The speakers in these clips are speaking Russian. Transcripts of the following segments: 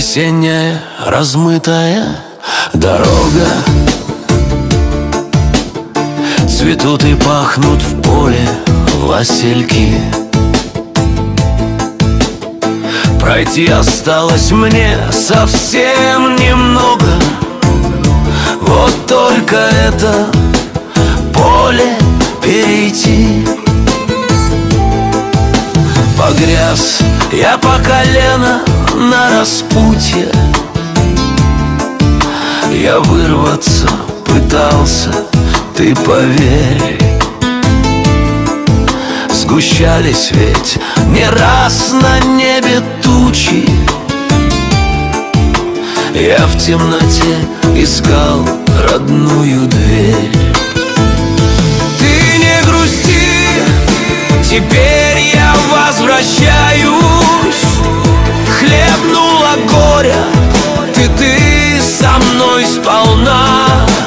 Осенняя размытая дорога, цветут и пахнут в поле васильки. Пройти осталось мне совсем немного, вот только это поле перейти. Погряз я по колено на распутье, я вырваться пытался, ты поверь. Сгущались ведь не раз на небе тучи, я в темноте искал родную дверь. Ты не грусти, теперь я возвращаюсь. Хлебнула горя, ты со мной сполна.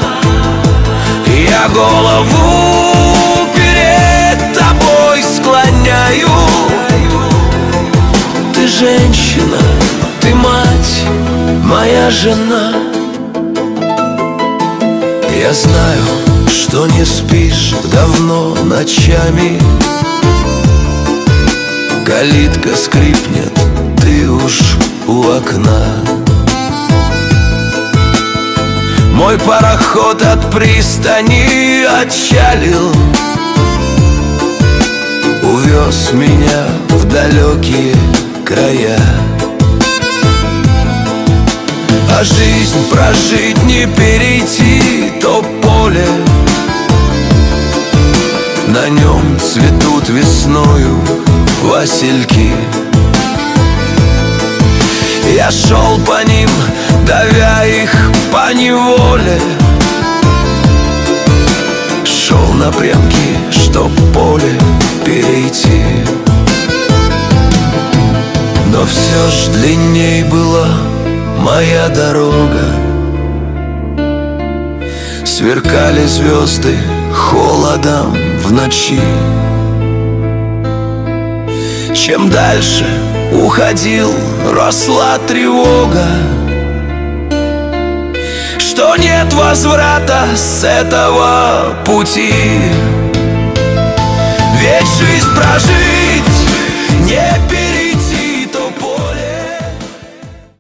Я голову перед тобой склоняю. Ты женщина, ты мать, моя жена. Я знаю, что не спишь давно ночами, калитка скрипнет, ты уж у окна. Мой пароход от пристани отчалил, увез меня в далекие края. А жизнь прожить не перейти то поле, на нем цветут весною васильки. Я шел по ним, давя их по неволе, шел напрямки, чтоб поле перейти. Но все ж длинней была моя дорога, сверкали звезды холодом в ночи. Чем дальше уходил, росла тревога, что нет возврата с этого пути. Ведь жизнь прожить не пережить.